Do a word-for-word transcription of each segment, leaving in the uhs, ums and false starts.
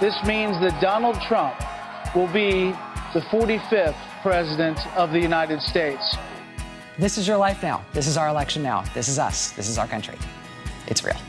This means that Donald Trump will be the forty-fifth president of the United States. This is your life now. This is our election now. This is us. This is our country. It's real.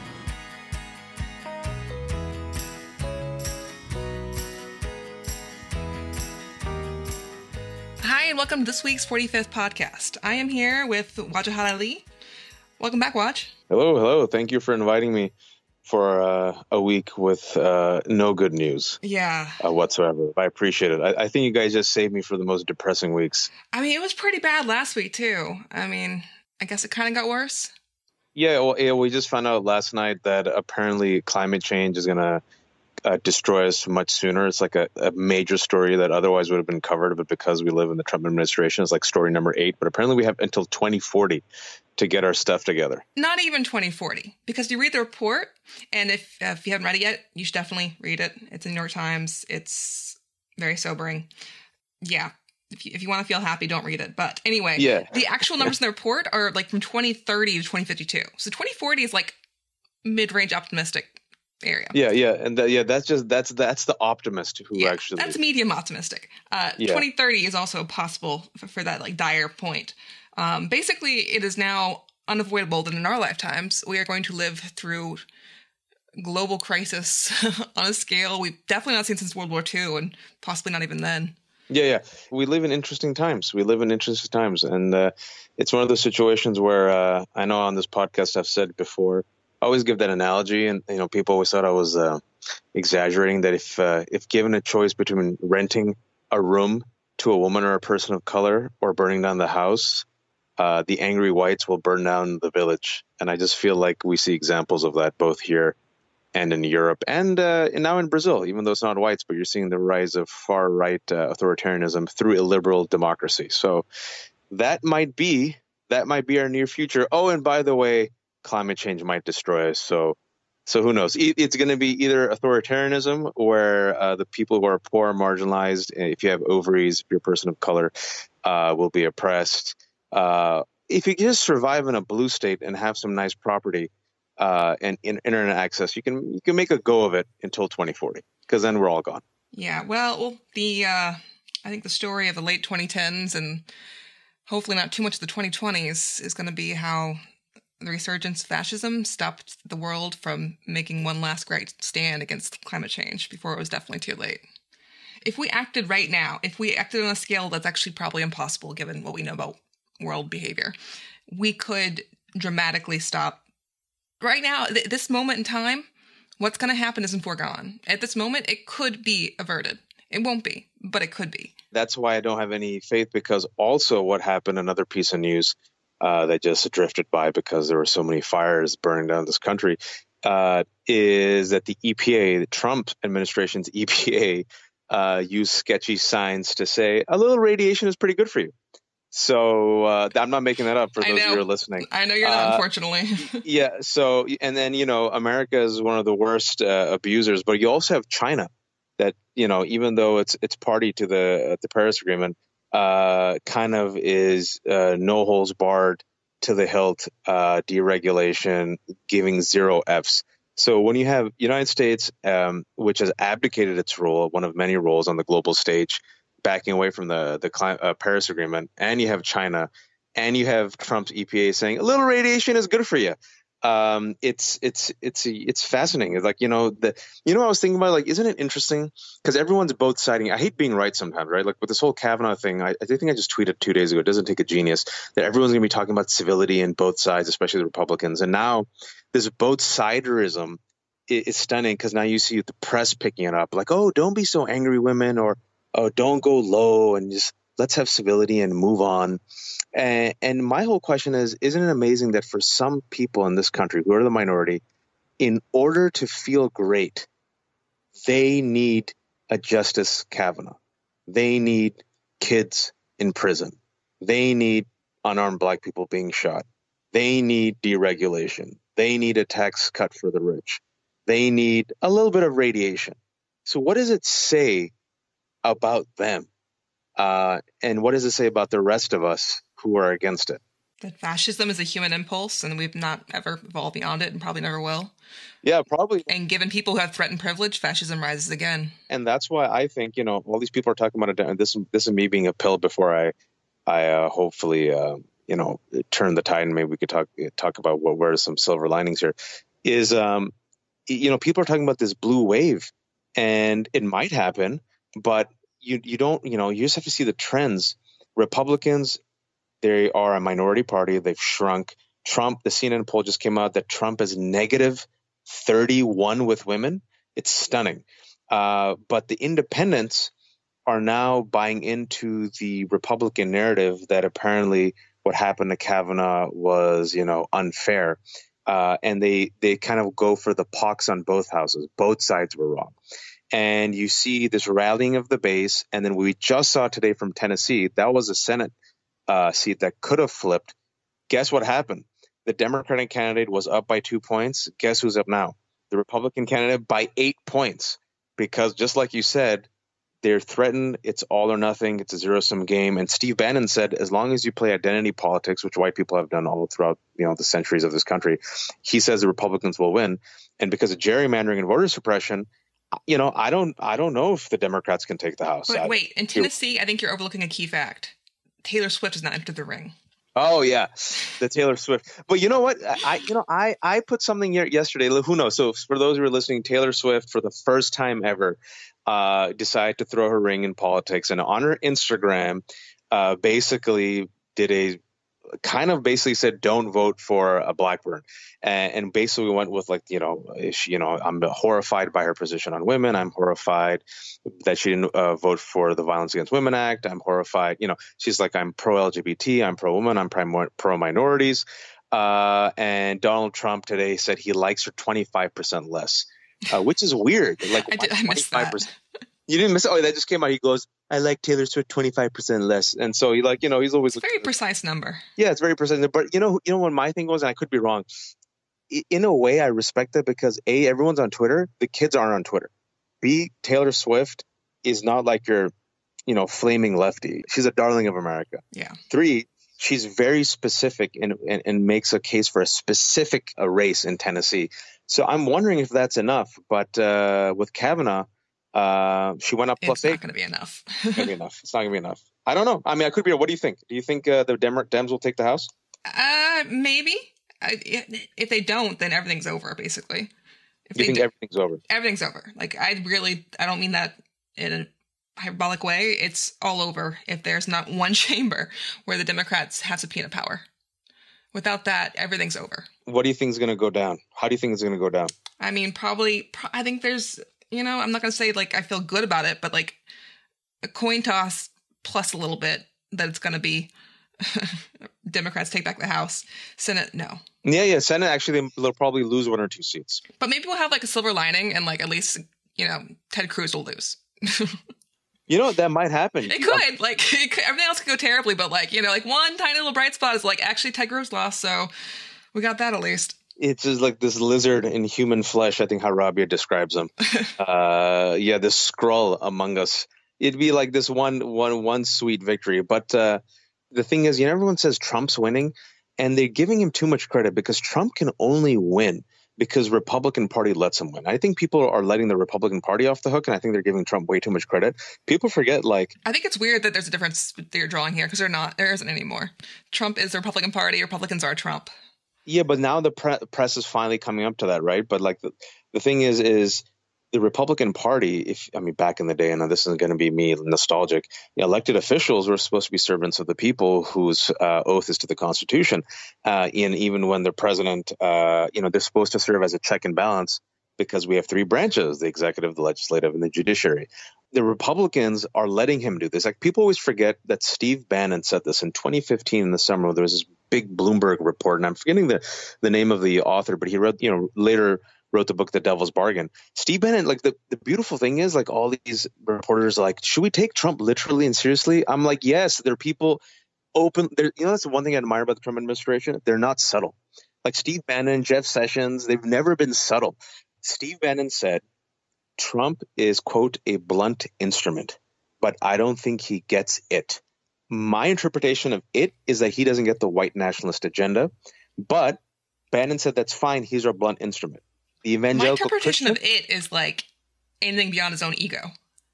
Hi, and welcome to this week's forty-fifth podcast. I am here with Wajahat Ali. Welcome back, Waj. Hello, hello. Thank you for inviting me for uh, a week with uh, no good news. Yeah. Uh, whatsoever. I appreciate it. I, I think you guys just saved me for the most depressing weeks. I mean, it was pretty bad last week, too. I mean, I guess it kind of got worse. Yeah, well, yeah, we just found out last night that apparently climate change is going to uh, destroy us much sooner. It's like a, a major story that otherwise would have been covered, but because we live in the Trump administration, it's like story number eight. But apparently we have until twenty forty to get our stuff together. Not even twenty forty, because you read the report, and if, uh, if you haven't read it yet, you should definitely read it. It's in the New York Times. It's very sobering. Yeah. If you, if you want to feel happy, don't read it. But anyway, yeah. The actual numbers in the report are like from twenty thirty to twenty fifty-two. So twenty forty is like mid-range optimistic area. Yeah, yeah. And the, yeah, that's just, that's, that's the optimist who yeah, actually. That's medium optimistic. Uh, yeah. twenty thirty is also possible for, for that like dire point. Um, basically, it is now unavoidable that in our lifetimes, we are going to live through global crisis on a scale we've definitely not seen since World War Two, and possibly not even then. Yeah, yeah. We live in interesting times. We live in interesting times. And uh, it's one of those situations where uh, I know on this podcast I've said before, I always give that analogy. And, you know, people always thought I was uh, exaggerating that if uh, if given a choice between renting a room to a woman or a person of color or burning down the house, uh, the angry whites will burn down the village. And I just feel like we see examples of that both here and in Europe, and, uh, and now in Brazil, even though it's not whites, but you're seeing the rise of far-right uh, authoritarianism through illiberal democracy. So that might be that might be our near future. Oh, and by the way, climate change might destroy us. So so who knows? It's going to be either authoritarianism, where uh, the people who are poor, marginalized, if you have ovaries, if you're a person of color, uh, will be oppressed. Uh, if you just survive in a blue state and have some nice property, Uh, and in internet access, you can you can make a go of it until twenty forty, because then we're all gone. Yeah, well, well the uh, I think the story of the late twenty tens and hopefully not too much of the twenty twenties is going to be how the resurgence of fascism stopped the world from making one last great stand against climate change before it was definitely too late. If we acted right now, if we acted on a scale that's actually probably impossible given what we know about world behavior, we could dramatically stop. Right now, th- this moment in time, what's going to happen isn't foregone. At this moment, it could be averted. It won't be, but it could be. That's why I don't have any faith, because also what happened, another piece of news uh, that just drifted by because there were so many fires burning down this country, uh, is that the E P A, the Trump administration's E P A, uh, used sketchy signs to say a little radiation is pretty good for you. So uh, I'm not making that up for those who are listening. I know you're not, uh, unfortunately. yeah. So and then, you know, America is one of the worst uh, abusers. But you also have China that, you know, even though it's it's party to the the Paris Agreement, uh, kind of is uh, no holds barred to the hilt, uh, deregulation, giving zero Fs. So when you have United States, um, which has abdicated its role, one of many roles on the global stage, backing away from the the uh, Paris Agreement, and you have China, and you have Trump's E P A saying a little radiation is good for you. Um, it's it's it's it's fascinating. It's like, you know, the you know I was thinking about, like, isn't it interesting? Because everyone's both siding. I hate being right sometimes, right? Like with this whole Kavanaugh thing, I, I think I just tweeted two days ago. It doesn't take a genius that everyone's going to be talking about civility in both sides, especially the Republicans. And now this both siderism is, is stunning, because now you see the press picking it up, like, oh, don't be so angry, women, or oh, don't go low, and just let's have civility and move on. And, and my whole question is, isn't it amazing that for some people in this country who are the minority, in order to feel great, they need a Justice Kavanaugh. They need kids in prison. They need unarmed black people being shot. They need deregulation. They need a tax cut for the rich. They need a little bit of radiation. So what does it say about them? Uh, and what does it say about the rest of us who are against it? That fascism is a human impulse, and we've not ever evolved beyond it, and probably never will. Yeah, probably. And given people who have threatened privilege, fascism rises again. And that's why I think, you know, all these people are talking about it. And this, this is me being a pill before I, I uh, hopefully, uh, you know, turn the tide, and maybe we could talk talk about what where are some silver linings here. Is um, you know, people are talking about this blue wave, and it might happen, but you you don't, you know, you just have to see the trends. Republicans, they are a minority party. They've shrunk. Trump, the C N N poll just came out that Trump is negative thirty-one with women. It's stunning. Uh, but the independents are now buying into the Republican narrative that apparently what happened to Kavanaugh was, you know, unfair. Uh, and they they kind of go for the pox on both houses. Both sides were wrong. And you see this rallying of the base. And then we just saw today from Tennessee, that was a Senate uh, seat that could have flipped. Guess what happened? The Democratic candidate was up by two points. Guess who's up now? The Republican candidate by eight points. Because just like you said, they're threatened. It's all or nothing. It's a zero-sum game. And Steve Bannon said, as long as you play identity politics, which white people have done all throughout, you know, the centuries of this country, he says the Republicans will win. And because of gerrymandering and voter suppression, you know, I don't, I don't know if the Democrats can take the House. But I, wait, in Tennessee, I think you're overlooking a key fact. Taylor Swift has not entered the ring. Oh yeah, the Taylor Swift. But you know what? I you know I I put something here yesterday. Who knows? So for those who are listening, Taylor Swift for the first time ever uh, decided to throw her ring in politics, and on her Instagram, uh, basically did a kind of basically said, "Don't vote for a Blackburn," and, and basically went with like you know, she, you know, I'm horrified by her position on women. I'm horrified that she didn't uh, vote for the Violence Against Women Act. I'm horrified. You know, she's like, I'm pro-L G B T. I'm pro-woman. I'm pro-minorities. Uh, and Donald Trump today said he likes her twenty-five percent less, uh, which is weird. Like, I, did, I missed that. You didn't miss it? Oh, that just came out. He goes, I like Taylor Swift twenty-five percent less. And so he like, you know, he's always it's a very precise number. Yeah, it's very precise. But you know, you know what my thing was, and I could be wrong. In a way, I respect it because A, everyone's on Twitter. The kids aren't on Twitter. B, Taylor Swift is not like your, you know, flaming lefty. She's a darling of America. Yeah. Three, she's very specific and, and, and makes a case for a specific a race in Tennessee. So I'm wondering if that's enough. But uh, with Kavanaugh, uh, she went up plus it's eight. It's not going to be enough. It's not going to be enough. It's not going to be enough. I don't know. I mean, I could be. What do you think? Do you think uh, the Dem- Dems will take the House? Uh, maybe. I, if they don't, then everything's over, basically. If you they think do, everything's over? Everything's over. Like, I really, I don't mean that in a hyperbolic way. It's all over if there's not one chamber where the Democrats have subpoena power. Without that, everything's over. What do you think is going to go down? How do you think it's going to go down? I mean, probably, I think there's, you know, I'm not going to say, like, I feel good about it, but, like, a coin toss plus a little bit that it's going to be Democrats take back the House. Senate, no. Yeah, yeah. Senate, actually, they'll probably lose one or two seats. But maybe we'll have, like, a silver lining and, like, at least, you know, Ted Cruz will lose. You know, that might happen. It could. Like, it could, everything else could go terribly, but, like, you know, like, one tiny little bright spot is, like, actually Ted Cruz lost, so we got that at least. It's just like this lizard in human flesh, I think how Rabia describes him. uh, yeah, this scroll among us. It'd be like this one, one, one sweet victory. But uh, the thing is, you know, everyone says Trump's winning, and they're giving him too much credit because Trump can only win because Republican Party lets him win. I think people are letting the Republican Party off the hook, and I think they're giving Trump way too much credit. People forget, like... I think it's weird that there's a difference that you're drawing here because they're not. There isn't anymore. Trump is the Republican Party. Republicans are Trump. Yeah, but now the pre- press is finally coming up to that, right? But like the, the thing is, is the Republican Party, if I mean, back in the day, and this isn't going to be me nostalgic, you know, elected officials were supposed to be servants of the people whose uh, oath is to the Constitution. Uh, and even when the president, uh, you know, they're supposed to serve as a check and balance because we have three branches, the executive, the legislative, and the judiciary. The Republicans are letting him do this. Like, people always forget that Steve Bannon said this in twenty fifteen in the summer. There was this big Bloomberg report, and I'm forgetting the, the name of the author, but he wrote, you know, later wrote the book, The Devil's Bargain. Steve Bannon, like, the, the beautiful thing is, like, all these reporters are like, should we take Trump literally and seriously? I'm like, yes, there are people open. You know, that's the one thing I admire about the Trump administration. They're not subtle. Like Steve Bannon, Jeff Sessions, they've never been subtle. Steve Bannon said, Trump is, quote, a blunt instrument, but I don't think he gets it. my interpretation of it is that he doesn't get the white nationalist agenda, but Bannon said that's fine. He's our blunt instrument. The evangelical My interpretation Christian, of it is like anything beyond his own ego.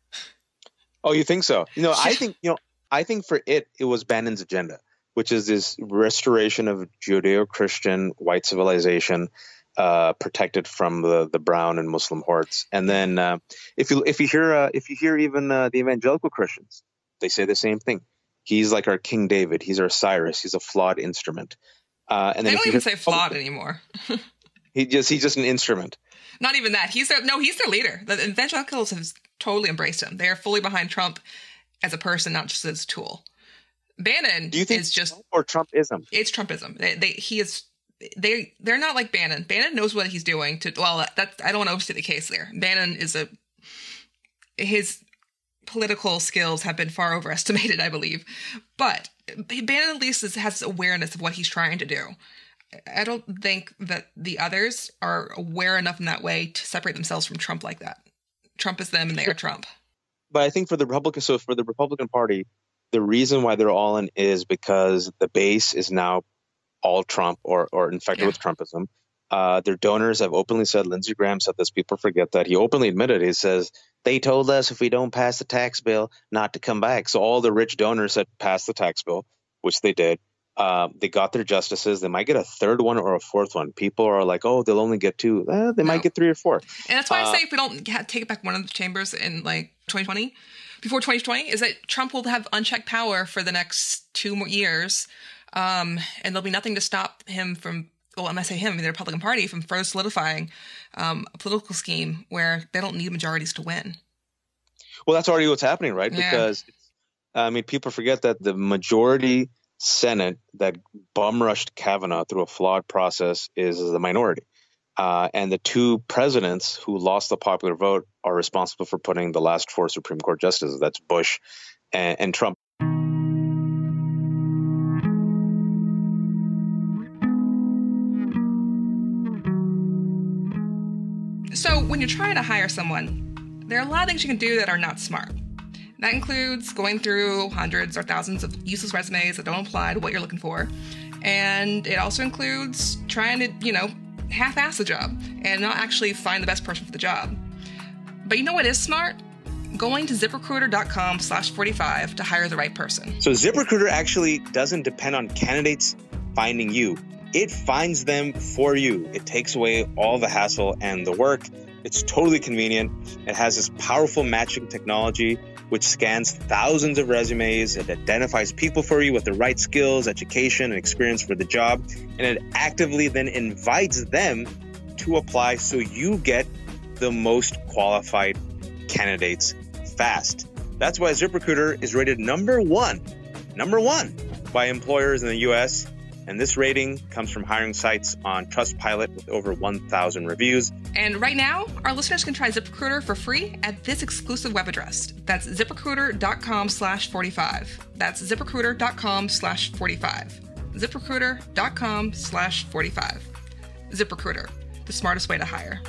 Oh, you think so? You know, Yeah. I think you know. I think for it, it was Bannon's agenda, which is this restoration of Judeo-Christian white civilization, uh, protected from the, the brown and Muslim hordes. And then uh, if you if you hear uh, if you hear even uh, the evangelical Christians, they say the same thing. He's like our King David. He's our Cyrus. He's a flawed instrument. Uh, and They then don't if you even hear- say flawed anymore. He just he's just an instrument. Not even that. He's their no. He's their leader. The evangelicals have totally embraced him. They are fully behind Trump as a person, not just as a tool. Bannon Do you think is just Trump or Trumpism? it's Trumpism. They, they he is they they're not like Bannon. Bannon knows what he's doing. To well, that I don't want to overstate the case there. Bannon is a his political skills have been far overestimated, I believe. But Bannon at least is, has awareness of what he's trying to do. I don't think that the others are aware enough in that way to separate themselves from Trump like that. Trump is them and they are Trump. But I think for the Republican, so for the Republican Party, the reason why they're all in is because the base is now all Trump or or infected Yeah. with Trumpism. Uh, their donors have openly said, Lindsey Graham said this, people forget that. He openly admitted, he says, they told us if we don't pass the tax bill not to come back. So all the rich donors that passed the tax bill, which they did, uh, they got their justices. They might get a third one or a fourth one. People are like, oh, they'll only get two. Eh, they No. might get three or four. And that's why Uh, I say if we don't ha- take back one of the chambers in like twenty twenty, before twenty twenty, is that Trump will have unchecked power for the next two more years. Um, and there'll be nothing to stop him from, well, I'm going to say him, the Republican Party, from further solidifying um, a political scheme where they don't need majorities to win. Well, that's already what's happening, right? Yeah. Because, I mean, people forget that the majority Senate that bum rushed Kavanaugh through a flawed process is the minority. Uh, and the two presidents who lost the popular vote are responsible for putting the last four Supreme Court justices. That's Bush and, and Trump. So when you're trying to hire someone, there are a lot of things you can do that are not smart. That includes going through hundreds or thousands of useless resumes that don't apply to what you're looking for. And it also includes trying to, you know, half-ass the job and not actually find the best person for the job. But you know what is smart? Going to ZipRecruiter.com slash 45 to hire the right person. So ZipRecruiter actually doesn't depend on candidates finding you. It finds them for you. It takes away all the hassle and the work. It's totally convenient. It has this powerful matching technology which scans thousands of resumes. It identifies people for you with the right skills, education, and experience for the job. And it actively then invites them to apply so you get the most qualified candidates fast. That's why ZipRecruiter is rated number one, number one by employers in the U S. And this rating comes from hiring sites on Trustpilot with over one thousand reviews. And right now, our listeners can try ZipRecruiter for free at this exclusive web address. That's ZipRecruiter.com slash 45. That's ZipRecruiter.com slash 45. ZipRecruiter.com slash 45. ZipRecruiter, the smartest way to hire.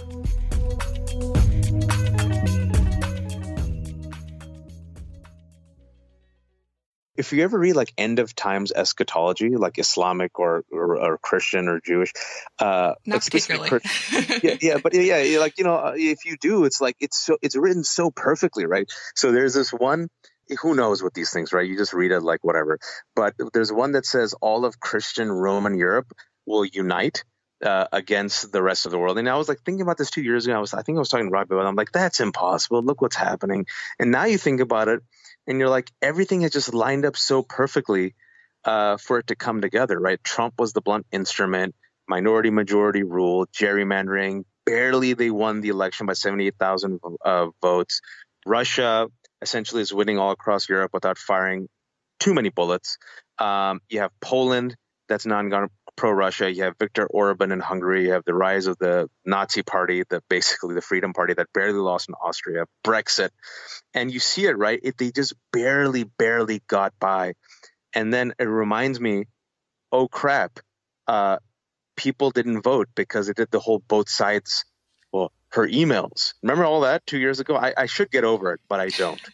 If you ever read like end of times eschatology, like Islamic or or, or Christian or Jewish, uh, Not like specifically particularly. Christian- yeah, yeah, but yeah, yeah, like you know, uh, if you do, it's like it's so it's written so perfectly, right? So there's this one. Who knows what these things, right? You just read it like whatever. But there's one that says all of Christian Roman Europe will unite uh, against the rest of the world. And I was like thinking about this two years ago. I was, I think I was talking to Rob about it. I'm like, that's impossible. Look what's happening. And now you think about it, and you're like, everything has just lined up so perfectly uh, for it to come together, right? Trump was the blunt instrument, minority majority rule, gerrymandering. Barely they won the election by seventy-eight thousand uh, votes. Russia essentially is winning all across Europe without firing too many bullets. Um, you have Poland that's non pro-Russia. You have Viktor Orban in Hungary. You have the rise of the Nazi party, the basically the Freedom Party that barely lost in Austria, Brexit. And you see it, right? It, they just barely, barely got by. And then it reminds me, oh, crap, uh, people didn't vote because it did the whole both sides, well, her emails. Remember all that two years ago? I, I should get over it, but I don't.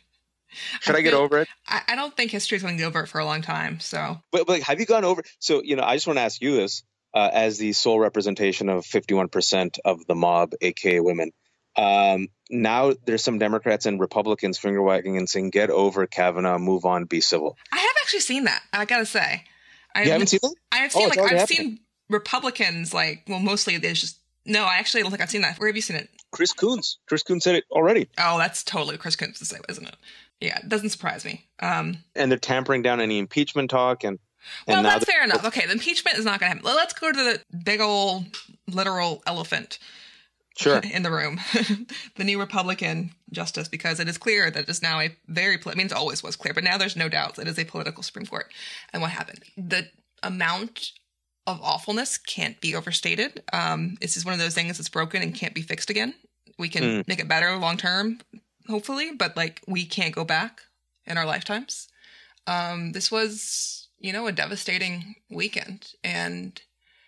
Should I, I get feel, over it? I, I don't think history is going to get over it for a long time. So, but, but have you gone over? So, you know, I just want to ask you this uh, as the sole representation of fifty-one percent of the mob, aka women. Um, now there's some Democrats and Republicans finger wagging and saying, "Get over Kavanaugh, move on, be civil." I have actually seen that. I gotta say, I you haven't seen that? I've seen oh, like I've happening. seen Republicans like well, mostly there's just no. I actually don't think I've seen that. Where have you seen it? Chris Coons. Chris Coons said it already. Oh, that's totally Chris Coons to say, isn't it? Yeah, it doesn't surprise me. Um, and they're tampering down any impeachment talk. And, and well, now that's fair enough. Okay, the impeachment is not going to happen. Let's go to the big old literal elephant sure. in the room, the new Republican justice, because it is clear that it is now a very, I mean, it always was clear, but now there's no doubt it is a political Supreme Court. And what happened? The amount of awfulness can't be overstated. Um, this is one of those things that's broken and can't be fixed again. We can mm. make it better long term, hopefully, but like we can't go back in our lifetimes. Um, this was, you know, a devastating weekend, and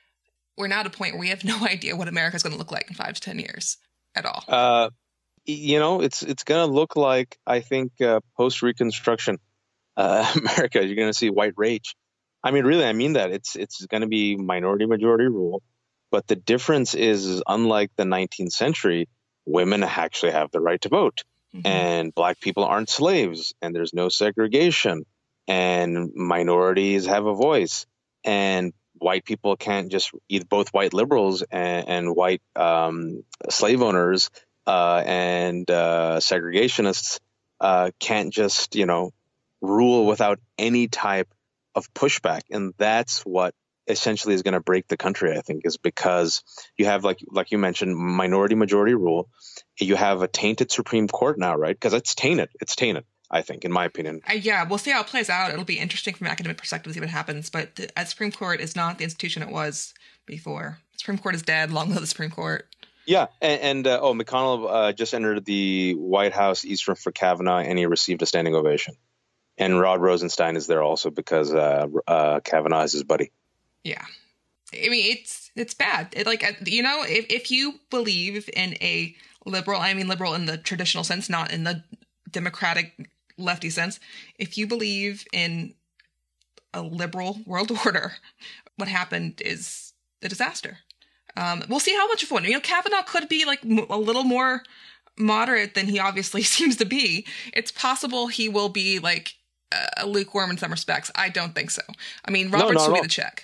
we're now at a point where we have no idea what America is going to look like in five to ten years at all. Uh, you know, it's it's going to look like, I think, uh, post Reconstruction uh, America. You're going to see white rage. I mean, really, I mean that it's it's going to be minority majority rule, but the difference is, is unlike the nineteenth century. Women actually have the right to vote, mm-hmm. and black people aren't slaves, and there's no segregation, and minorities have a voice, and white people can't just either both white liberals and, and white um, slave owners uh, and uh, segregationists uh, can't just, you know, rule without any type of pushback. And that's what essentially is going to break the country, I think, is because you have, like like you mentioned, minority majority rule. You have a tainted Supreme Court now, right? Because it's tainted. It's tainted, I think, in my opinion. Uh, yeah, we'll see how it plays out. It'll be interesting from an academic perspective to see what happens. But the uh, Supreme Court is not the institution it was before. The Supreme Court is dead. Long live the Supreme Court. Yeah, and, and uh, oh, McConnell uh, just entered the White House East Room for Kavanaugh, and he received a standing ovation. And Rod Rosenstein is there also because uh, uh, Kavanaugh is his buddy. Yeah, I mean it's it's bad. It, like you know, if if you believe in a liberal, I mean liberal in the traditional sense, not in the democratic lefty sense. If you believe in a liberal world order, what happened is a disaster. Um, we'll see how much of one. You know, Kavanaugh could be like m- a little more moderate than he obviously seems to be. It's possible he will be like uh, lukewarm in some respects. I don't think so. I mean, Roberts no, will be the check.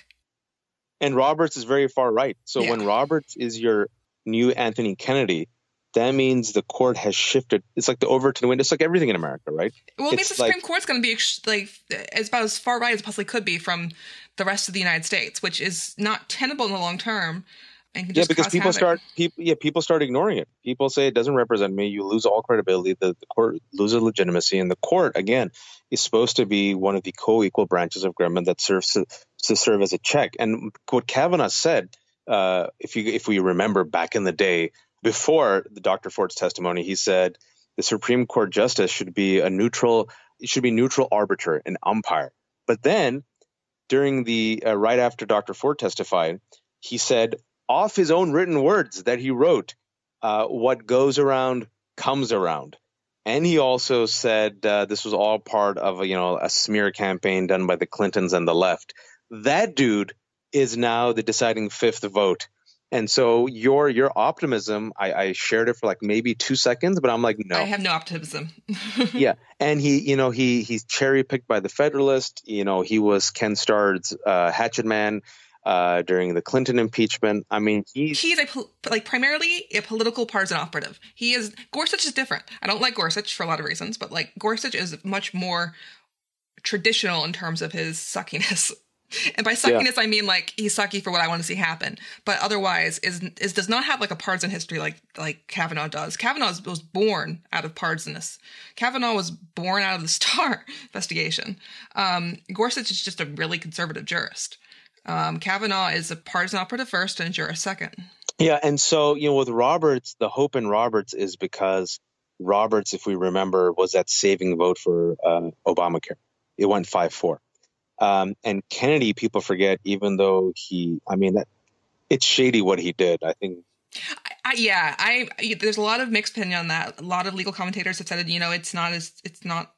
And Roberts is very far right. So yeah. when Roberts is your new Anthony Kennedy, that means the court has shifted. It's like the Overton window. It's like everything in America, right? Well, it it's means the Supreme like, Court's going to be like as about as far right as it possibly could be from the rest of the United States, which is not tenable in the long term. And can yeah, just because cause people havoc. start people yeah people start ignoring it. People say it doesn't represent me. You lose all credibility. The, the court loses legitimacy, and the court again is supposed to be one of the co-equal branches of government that serves to, to serve as a check. And what Kavanaugh said, uh, if you if we remember back in the day before the Doctor Ford's testimony, he said the Supreme Court justice should be a neutral. It should be neutral arbiter, an umpire. But then during the uh, right after Doctor Ford testified, he said, off his own written words that he wrote, uh, what goes around comes around. And he also said uh, this was all part of a, you know, a smear campaign done by the Clintons and the left. That dude is now the deciding fifth vote. And so your your optimism, I, I shared it for like maybe two seconds, but I'm like, no. I have no optimism. Yeah. And he, you know, he he's cherry picked by the Federalist. You know, he was Ken Starr's uh, hatchet man. Uh, during the Clinton impeachment. I mean, he's... He's a, like, primarily a political partisan operative. He is... Gorsuch is different. I don't like Gorsuch for a lot of reasons, but, like, Gorsuch is much more traditional in terms of his suckiness. And by suckiness, yeah. I mean, like, he's sucky for what I want to see happen. But otherwise, is is does not have, like, a partisan history like like Kavanaugh does. Kavanaugh was, was born out of partisaness. Kavanaugh was born out of the Starr investigation. Um, Gorsuch is just a really conservative jurist. Um, Kavanaugh is a partisan operative first and a jurist second. Yeah, and so, you know, with Roberts, the hope in Roberts is because Roberts, if we remember, was that saving vote for uh, Obamacare. It went five four. Um, and Kennedy, people forget, even though he, I mean, that it's shady what he did, I think. I, I, yeah, I there's a lot of mixed opinion on that. A lot of legal commentators have said, you know, it's not as, it's not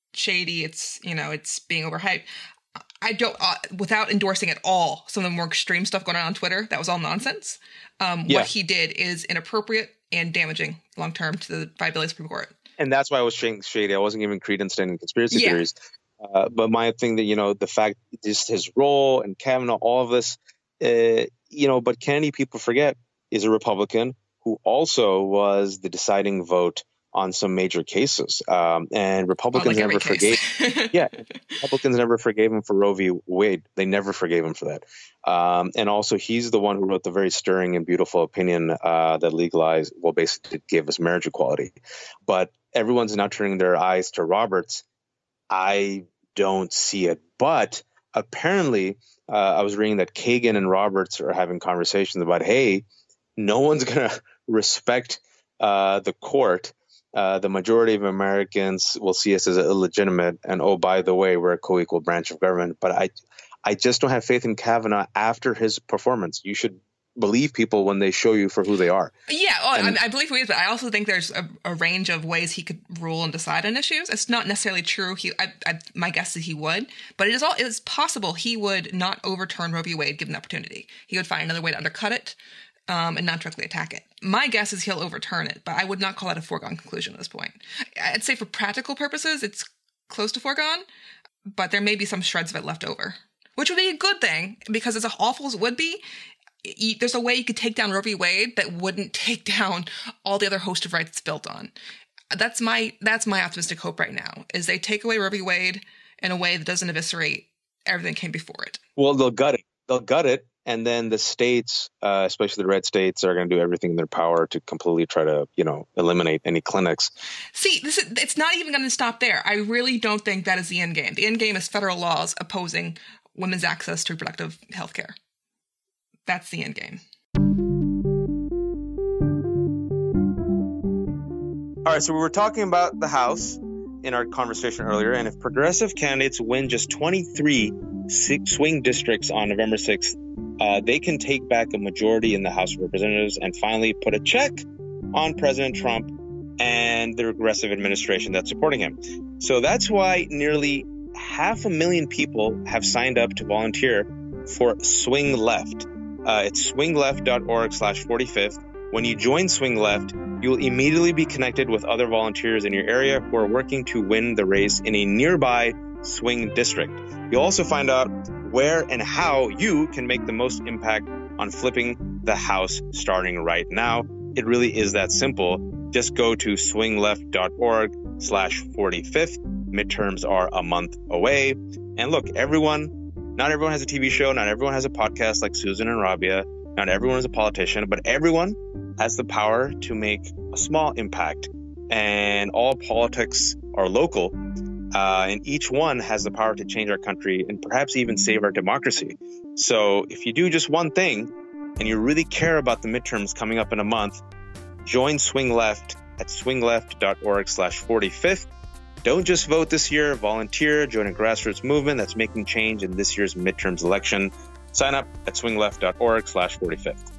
shady. It's, you know, it's being overhyped. I don't, uh, without endorsing at all some of the more extreme stuff going on on Twitter, that was all nonsense. Um, yeah. What he did is inappropriate and damaging long term to the viability of the Supreme Court. And that's why I was saying shady. I wasn't giving credence to any conspiracy yeah. theories. Uh, but my thing that, you know, the fact just his role and Kavanaugh, all of this, uh, you know, but Kennedy, people forget, is a Republican who also was the deciding vote on some major cases. Um, and Republicans oh, like never forgave. yeah. Republicans never forgave him for Roe v. Wade. They never forgave him for that. Um, and also he's the one who wrote the very stirring and beautiful opinion uh, that legalized, well, basically gave us marriage equality. But everyone's now turning their eyes to Roberts. I don't see it. But apparently uh, I was reading that Kagan and Roberts are having conversations about, hey, no one's going to respect uh, the court. Uh, the majority of Americans will see us as illegitimate. And, oh, by the way, we're a co-equal branch of government. But I I just don't have faith in Kavanaugh after his performance. You should believe people when they show you for who they are. Yeah, oh, and, I, I believe he is, but I also think there's a, a range of ways he could rule and decide on issues. It's not necessarily true. He, I, I, my guess is he would, but it is all it is possible he would not overturn Roe v. Wade given the opportunity. He would find another way to undercut it. Um, and not directly attack it. My guess is he'll overturn it, but I would not call that a foregone conclusion at this point. I'd say for practical purposes, it's close to foregone, but there may be some shreds of it left over, which would be a good thing because as awful as it would be, there's a way you could take down Roe v. Wade that wouldn't take down all the other host of rights it's built on. That's my that's my optimistic hope right now, is they take away Roe v. Wade in a way that doesn't eviscerate everything that came before it. Well, they'll gut it. They'll gut it. And then the states, uh, especially the red states, are going to do everything in their power to completely try to, you know, eliminate any clinics. See, this is, it's not even going to stop there. I really don't think that is the end game. The end game is federal laws opposing women's access to reproductive health care. That's the end game. All right, so we were talking about the House in our conversation earlier, and if progressive candidates win just twenty-three swing districts on November sixth, Uh, they can take back a majority in the House of Representatives and finally put a check on President Trump and the regressive administration that's supporting him. So that's why nearly half a million people have signed up to volunteer for Swing Left. Uh, it's swingleft.org slash 45th. When you join Swing Left, you'll immediately be connected with other volunteers in your area who are working to win the race in a nearby swing district. You'll also find out where and how you can make the most impact on flipping the House starting right now. It really is that simple. Just go to swingleft.org slash 45th. Midterms are a month away. And look, everyone, not everyone has a T V show. Not everyone has a podcast like Susan and Rabia. Not everyone is a politician, but everyone has the power to make a small impact. And all politics are local. Uh, and each one has the power to change our country and perhaps even save our democracy. So if you do just one thing and you really care about the midterms coming up in a month, join Swing Left at swingleft.org slash 45th. Don't just vote this year, volunteer, join a grassroots movement that's making change in this year's midterms election. Sign up at swingleft.org slash 45th.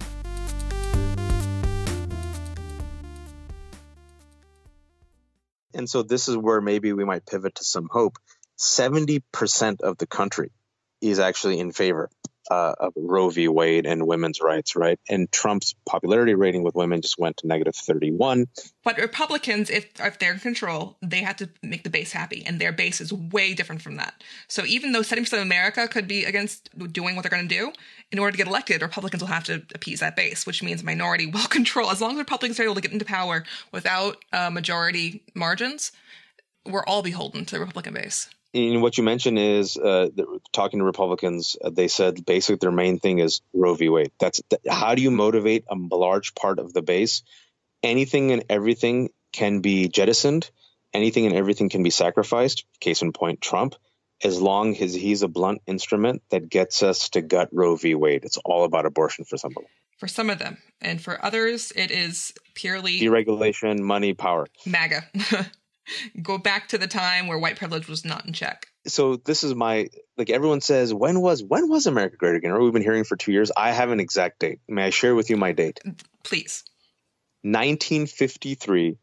And so this is where maybe we might pivot to some hope. seventy percent of the country is actually in favor uh, of Roe v. Wade and women's rights, right? And Trump's popularity rating with women just went to negative thirty-one. But Republicans, if, if they're in control, they have to make the base happy. And their base is way different from that. So even though seventy percent of America could be against doing what they're going to do, in order to get elected, Republicans will have to appease that base, which means minority will control. As long as Republicans are able to get into power without uh, majority margins, we're all beholden to the Republican base. And what you mentioned is uh, talking to Republicans, uh, they said basically their main thing is Roe v. Wade. That's th- how do you motivate a large part of the base? Anything and everything can be jettisoned. Anything and everything can be sacrificed. Case in point, Trump. As long as he's a blunt instrument that gets us to gut Roe v. Wade. It's all about abortion for some of them. For some of them. And for others, it is purely deregulation, money, power. MAGA. Go back to the time where white privilege was not in check. So this is my, like everyone says, when was when was America great again? Or we've been hearing for two years. I have an exact date. May I share with you my date? Please. nineteen fifty-three,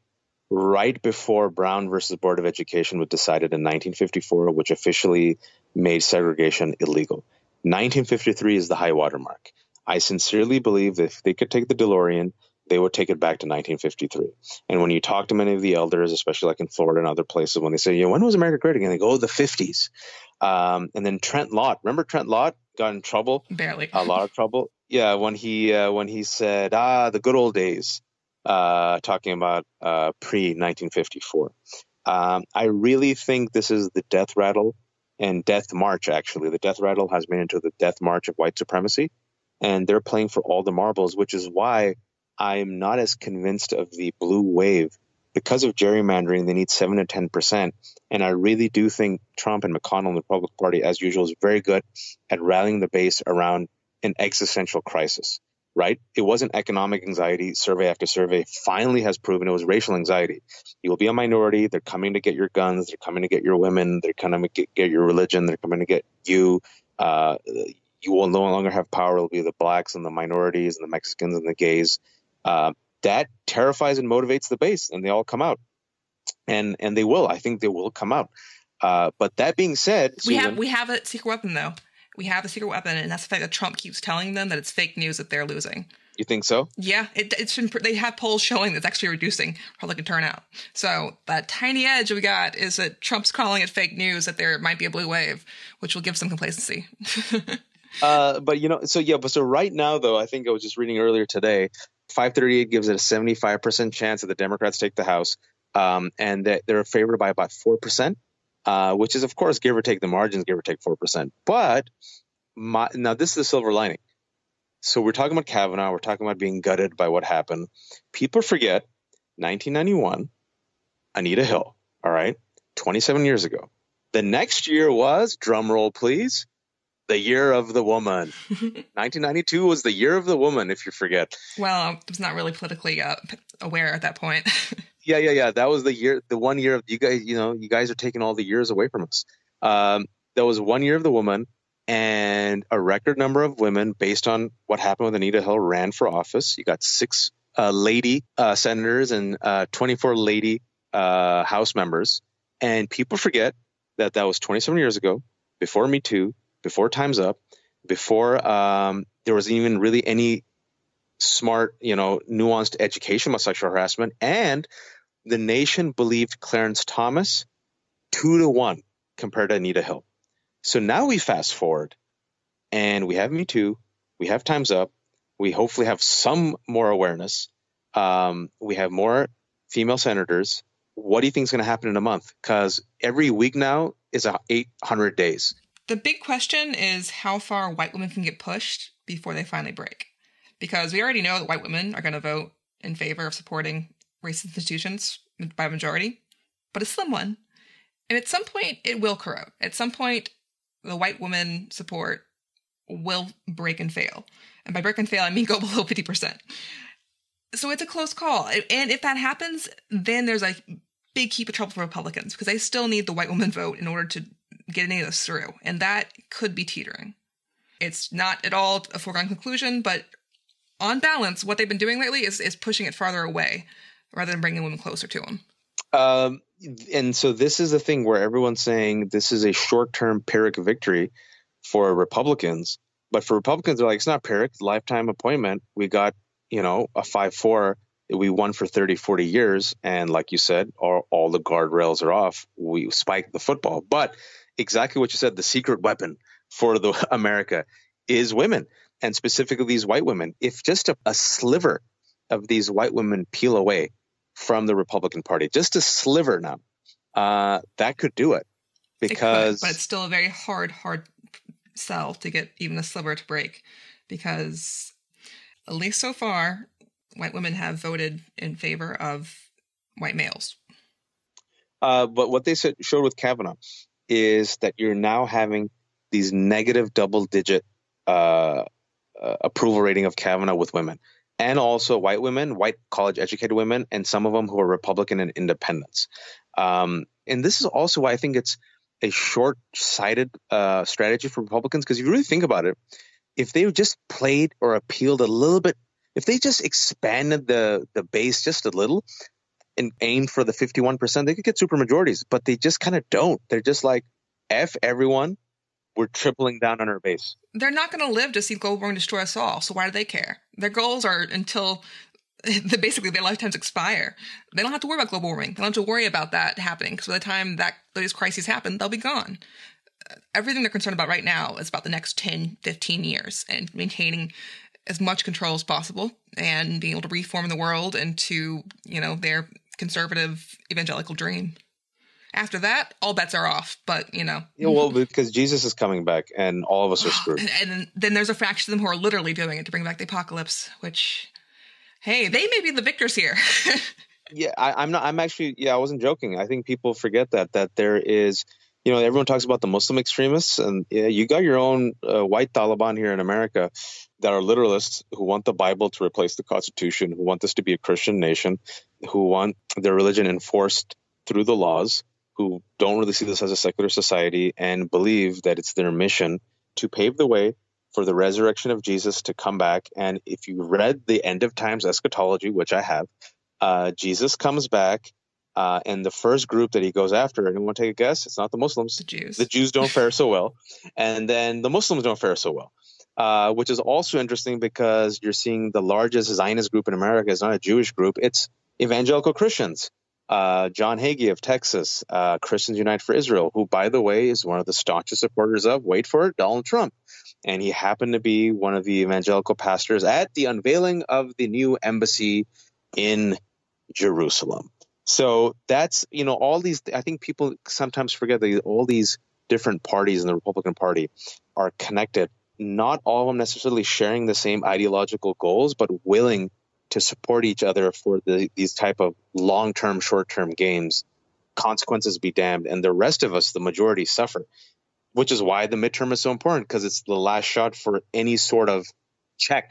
right before Brown versus Board of Education was decided in nineteen fifty-four, which officially made segregation illegal. nineteen fifty-three is the high water mark. I sincerely believe that if they could take the DeLorean, they would take it back to nineteen fifty-three. And when you talk to many of the elders, especially like in Florida and other places, when they say, you know, when was America great again? They go, oh, the fifties. Um, and then Trent Lott, remember Trent Lott got in trouble? Barely. A lot of trouble. Yeah, when he uh, when he said, ah, the good old days, uh, talking about uh, pre nineteen fifty-four. Um, I really think this is the death rattle and death march, actually. The death rattle has been into the death march of white supremacy, and they're playing for all the marbles, which is why I'm not as convinced of the blue wave. Because of gerrymandering, they need seven to ten percent. And I really do think Trump and McConnell and the Republican Party, as usual, is very good at rallying the base around an existential crisis, right? It wasn't economic anxiety. Survey after survey finally has proven it was racial anxiety. You will be a minority. They're coming to get your guns. They're coming to get your women. They're coming to get, get your religion. They're coming to get you. Uh, you will no longer have power. It'll be the blacks and the minorities and the Mexicans and the gays. Uh, that terrifies and motivates the base, and they all come out, and and they will. I think they will come out. Uh, but that being said, we Susan, have we have a secret weapon though. We have a secret weapon, and that's the fact that Trump keeps telling them that it's fake news that they're losing. You think so? Yeah, it, it's been. They have polls showing that it's actually reducing Republican turnout. So that tiny edge we got is that Trump's calling it fake news that there might be a blue wave, which will give some complacency. uh, but you know, so yeah, but so right now though, I think I was just reading earlier today. five thirty-eight gives it a seventy-five percent chance that the Democrats take the House, um, and that they're favored by about four percent, uh, which is, of course, give or take the margins, give or take four percent. But my, now this is the silver lining. So we're talking about Kavanaugh. We're talking about being gutted by what happened. People forget nineteen ninety-one, Anita Hill, all right, twenty-seven years ago. The next year was, drum roll please, the year of the woman. nineteen ninety-two was the year of the woman, if you forget. Well, I was not really politically uh, aware at that point. yeah, yeah, yeah. That was the year, the one year of you guys, you know, you guys are taking all the years away from us. Um, that was one year of the woman, and a record number of women, based on what happened with Anita Hill, ran for office. You got six uh, lady uh, senators and uh, twenty-four lady uh, House members. And people forget that that was twenty-seven years ago, before Me Too, before Time's Up, before um, there was even really any smart, you know, nuanced education about sexual harassment. And the nation believed Clarence Thomas two to one compared to Anita Hill. So now we fast forward and we have Me Too, we have Time's Up, we hopefully have some more awareness. Um, we have more female senators. What do you think is going to happen in a month? Because every week now is a eight hundred days. The big question is how far white women can get pushed before they finally break. Because we already know that white women are going to vote in favor of supporting racist institutions by a majority, but a slim one. And at some point, it will corrode. At some point, the white woman support will break and fail. And by break and fail, I mean go below fifty percent. So it's a close call. And if that happens, then there's a big heap of trouble for Republicans because they still need the white woman vote in order to get any of this through. And that could be teetering. It's not at all a foregone conclusion, but on balance, what they've been doing lately is, is pushing it farther away rather than bringing women closer to them. Um, and so this is the thing where everyone's saying this is a short-term Pyrrhic victory for Republicans. But for Republicans, they're like, it's not Pyrrhic, lifetime appointment. We got, you know, a five four. We won for thirty, forty years. And like you said, all, all the guardrails are off. We spiked the football. But exactly what you said, the secret weapon for the America is women, and specifically these white women. If just a, a sliver of these white women peel away from the Republican Party, just a sliver now, uh, that could do it. Because, it could, but it's still a very hard, hard sell to get even a sliver to break, because at least so far, white women have voted in favor of white males. Uh, but what they said, showed with Kavanaugh is that you're now having these negative double-digit uh, uh, approval rating of Kavanaugh with women, and also white women, white college-educated women, and some of them who are Republican and independents. Um, and this is also why I think it's a short-sighted uh, strategy for Republicans, because if you really think about it, if they just played or appealed a little bit, if they just expanded the, the base just a little, and aimed for the fifty-one percent, they could get super majorities, but they just kind of don't. They're just like, F everyone. We're tripling down on our base. They're not going to live to see global warming destroy us all. So why do they care? Their goals are until the, basically their lifetimes expire. They don't have to worry about global warming. They don't have to worry about that happening, because by the time that those crises happen, they'll be gone. Everything they're concerned about right now is about the next ten, fifteen years and maintaining as much control as possible and being able to reform the world into, you know, their conservative evangelical dream. After that, all bets are off, but, you know. Yeah, well, because Jesus is coming back and all of us are screwed. And, and then there's a fraction of them who are literally doing it to bring back the apocalypse, which, hey, they may be the victors here. yeah, I, I'm not, I'm actually, yeah, I wasn't joking. I think people forget that, that there is, you know, everyone talks about the Muslim extremists, and yeah, you got your own uh, white Taliban here in America that are literalists who want the Bible to replace the Constitution, who want this to be a Christian nation, who want their religion enforced through the laws, who don't really see this as a secular society and believe that it's their mission to pave the way for the resurrection of Jesus to come back. And if you read the End of Times eschatology, which I have, uh, Jesus comes back, uh, and the first group that he goes after, anyone take a guess? It's not the Muslims. The Jews. The Jews don't fare so well. And then the Muslims don't fare so well, uh, which is also interesting because you're seeing the largest Zionist group in America is not a Jewish group. It's evangelical Christians. Uh, John Hagee of Texas, uh, Christians Unite for Israel, who, by the way, is one of the staunchest supporters of, wait for it, Donald Trump. And he happened to be one of the evangelical pastors at the unveiling of the new embassy in Jerusalem. So that's, you know, all these, I think people sometimes forget that all these different parties in the Republican Party are connected, not all of them necessarily sharing the same ideological goals, but willing to support each other for the, these type of long-term, short-term games. Consequences be damned. And the rest of us, the majority, suffer, which is why the midterm is so important, because it's the last shot for any sort of check.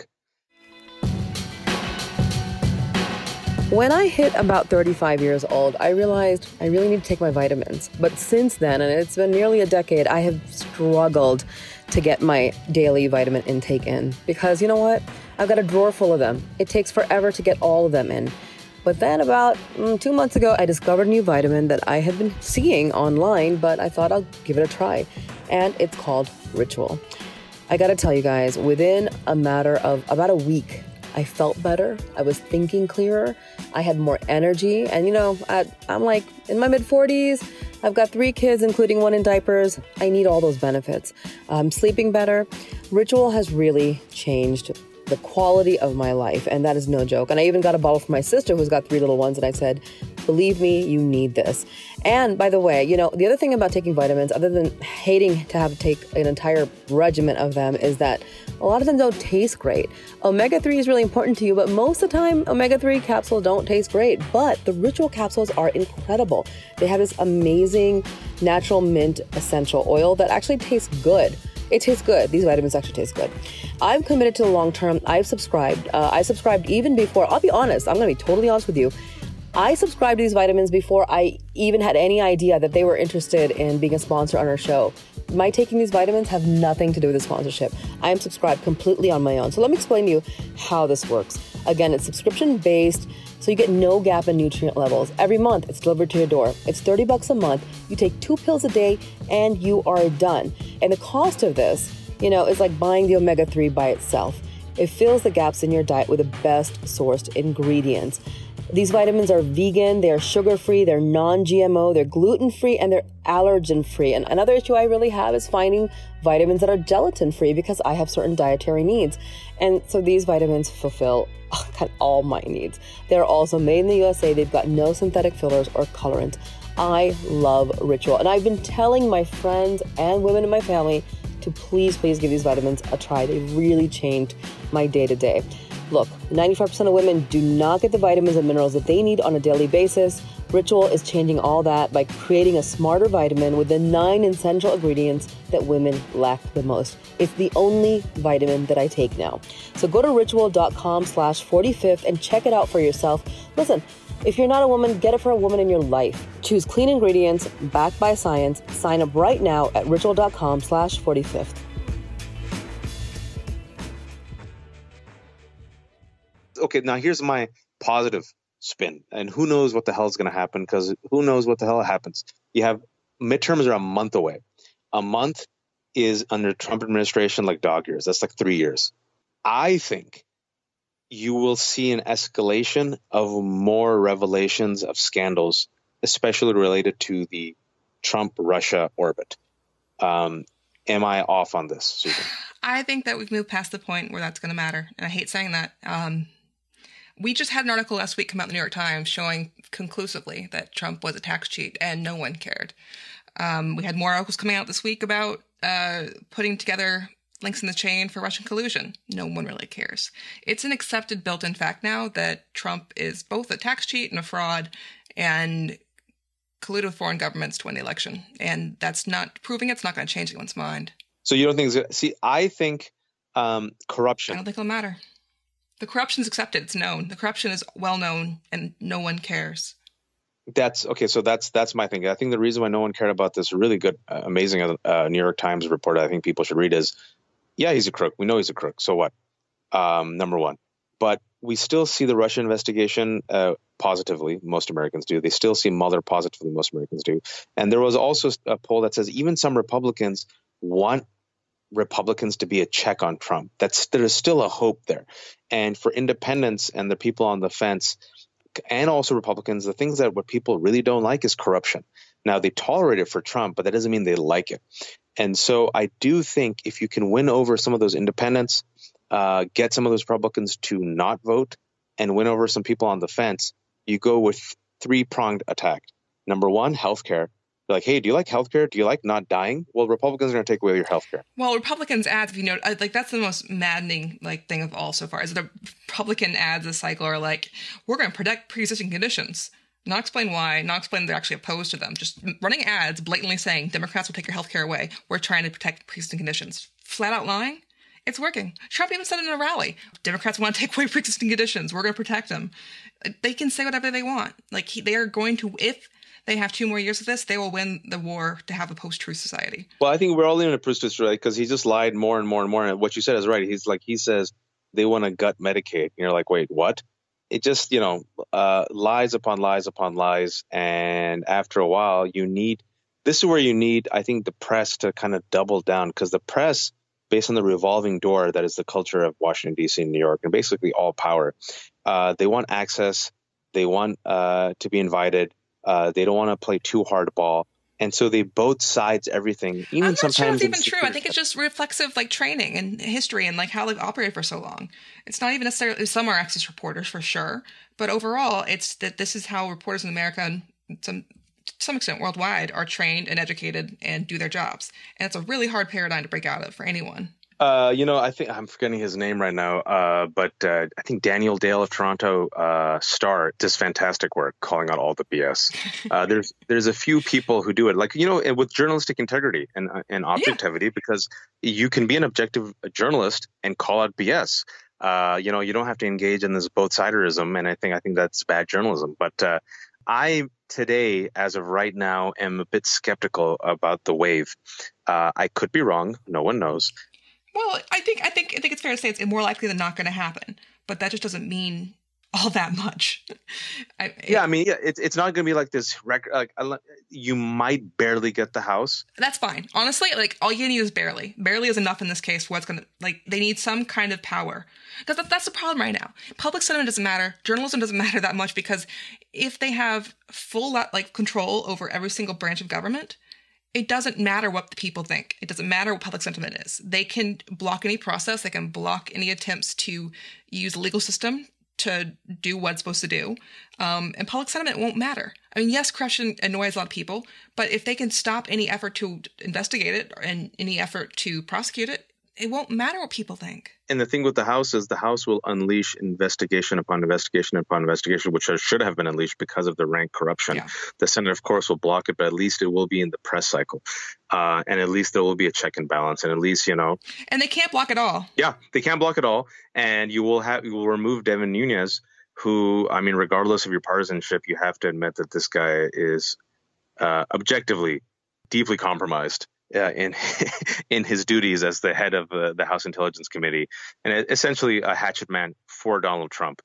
When I hit about thirty-five years old, I realized I really need to take my vitamins. But since then, and it's been nearly a decade, I have struggled to get my daily vitamin intake in. Because you know what? I've got a drawer full of them. It takes forever to get all of them in. But then about mm, two months ago, I discovered a new vitamin that I had been seeing online, but I thought I'll give it a try. And it's called Ritual. I gotta tell you guys, within a matter of about a week, I felt better. I was thinking clearer. I had more energy. And you know, I, I'm like in my mid forties. I've got three kids, including one in diapers. I need all those benefits. I'm sleeping better. Ritual has really changed the quality of my life, and that is no joke. And I even got a bottle for my sister who's got three little ones, and I said, believe me, you need this. And by the way, you know, the other thing about taking vitamins, other than hating to have to take an entire regimen of them, is that a lot of them don't taste great. omega three is really important to you, but most of the time, omega three capsules don't taste great. But the Ritual capsules are incredible. They have this amazing natural mint essential oil that actually tastes good. It tastes good. These vitamins actually taste good. I'm committed to the long term. I've subscribed. Uh, I subscribed even before, I'll be honest, I'm going to be totally honest with you. I subscribed to these vitamins before I even had any idea that they were interested in being a sponsor on our show. My taking these vitamins have nothing to do with the sponsorship. I am subscribed completely on my own. So let me explain to you how this works. Again, it's subscription based, so you get no gap in nutrient levels. Every month, it's delivered to your door. It's thirty bucks a month. You take two pills a day and you are done. And the cost of this, you know, is like buying the omega three by itself. It fills the gaps in your diet with the best sourced ingredients. These vitamins are vegan, they're sugar-free, they're non-G M O, they're gluten-free, and they're allergen-free. And another issue I really have is finding vitamins that are gelatin-free because I have certain dietary needs. And so these vitamins fulfill kind of all my needs. They're also made in the U S A. They've got no synthetic fillers or colorants. I love Ritual. And I've been telling my friends and women in my family to please, please give these vitamins a try. They really changed my day-to-day. Look, ninety-five percent of women do not get the vitamins and minerals that they need on a daily basis. Ritual is changing all that by creating a smarter vitamin with the nine essential ingredients that women lack the most. It's the only vitamin that I take now. So go to ritual.com slash 45th and check it out for yourself. Listen, if you're not a woman, get it for a woman in your life. Choose clean ingredients backed by science. Sign up right now at ritual.com slash 45th. Okay, now here's my positive spin. And who knows what the hell is going to happen, because who knows what the hell happens. You have midterms are a month away. A month is under Trump administration like dog years. That's like three years. I think you will see an escalation of more revelations of scandals, especially related to the Trump-Russia orbit. Um, am I off on this, Susan? I think that we've moved past the point where that's going to matter. And I hate saying that. Um, we just had an article last week come out in the New York Times showing conclusively that Trump was a tax cheat, and no one cared. Um, we had more articles coming out this week about uh, putting together links in the chain for Russian collusion. No one really cares. It's an accepted built-in fact now that Trump is both a tax cheat and a fraud and colluded with foreign governments to win the election. And that's not proving it's not going to change anyone's mind. So you don't think, it's, see, I think um, corruption. I don't think it'll matter. The corruption's accepted. It's known. The corruption is well known and no one cares. That's okay. So that's that's my thing. I think the reason why no one cared about this really good, uh, amazing uh, New York Times report I think people should read is, yeah, he's a crook. We know he's a crook. So what? Um, number one. But we still see the Russian investigation uh, positively. Most Americans do. They still see Mueller positively. Most Americans do. And there was also a poll that says even some Republicans want Republicans to be a check on Trump. That's there is still a hope there. And for independents and the people on the fence, and also Republicans, the things that what people really don't like is corruption. Now, they tolerate it for Trump, but that doesn't mean they like it. And so I do think if you can win over some of those independents, uh, get some of those Republicans to not vote, and win over some people on the fence, you go with three-pronged attack. Number one, healthcare. They're like, hey, do you like healthcare? Do you like not dying? Well, Republicans are going to take away your healthcare. Well, Republicans ads, if you know, like that's the most maddening like thing of all so far. Is the Republican ads this cycle are like, we're going to protect pre-existing conditions, not explain why, not explain they're actually opposed to them. Just running ads, blatantly saying Democrats will take your healthcare away. We're trying to protect pre-existing conditions. Flat out lying. It's working. Trump even said it in a rally. Democrats want to take away pre-existing conditions. We're going to protect them. They can say whatever they want. Like he, they are going to, if they have two more years of this, they will win the war to have a post-truth society. Well, I think we're all in a post-truth society because he just lied more and more and more. And what you said is right. He's like, he says they want to gut Medicaid. And you're like, wait, what? It just, you know, uh, lies upon lies upon lies. And after a while, you need, this is where you need, I think, the press to kind of double down, because the press, based on the revolving door that is the culture of Washington, D C and New York, and basically all power, uh, they want access. They want uh, to be invited. Uh, they don't want to play too hardball. And so they both sides everything. Even I'm not sometimes sure it's even true. I think it's just reflexive like training and history and like how they've operated for so long. It's not even necessarily, some are access reporters for sure. But overall, it's that this is how reporters in America and some, to some extent worldwide are trained and educated and do their jobs. And it's a really hard paradigm to break out of for anyone. Uh, you know, I think I'm forgetting his name right now, uh, but uh, I think Daniel Dale of Toronto uh, Star does fantastic work calling out all the B S. Uh, there's there's a few people who do it, like, you know, with journalistic integrity and and objectivity, yeah. Because you can be an objective journalist and call out B S. Uh, you know, you don't have to engage in this both-siderism, and I think I think that's bad journalism. But uh, I today, as of right now, am a bit skeptical about the wave. Uh, I could be wrong. No one knows. Well, I think I think I think it's fair to say it's more likely than not going to happen, but that just doesn't mean all that much. I, it, yeah, I mean, yeah, it's it's not going to be like this record. Like, you might barely get the House. That's fine, honestly. Like, all you need is barely. Barely is enough in this case. What's going to like? They need some kind of power, because that, that's the problem right now. Public sentiment doesn't matter. Journalism doesn't matter that much, because if they have full like control over every single branch of government, it doesn't matter what the people think. It doesn't matter what public sentiment is. They can block any process. They can block any attempts to use the legal system to do what it's supposed to do. Um, and public sentiment won't matter. I mean, yes, corruption annoys a lot of people, but if they can stop any effort to investigate it and any effort to prosecute it, it won't matter what people think. And the thing with the House is the House will unleash investigation upon investigation upon investigation, which should have been unleashed because of the rank corruption. Yeah. The Senate, of course, will block it, but at least it will be in the press cycle. Uh, and at least there will be a check and balance. And at least, you know. And they can't block it all. Yeah, they can't block it all. And you will have you will remove Devin Nunes, who, I mean, regardless of your partisanship, you have to admit that this guy is uh, objectively deeply compromised. Uh, in in his duties as the head of uh, the House Intelligence Committee, and essentially a hatchet man for Donald Trump.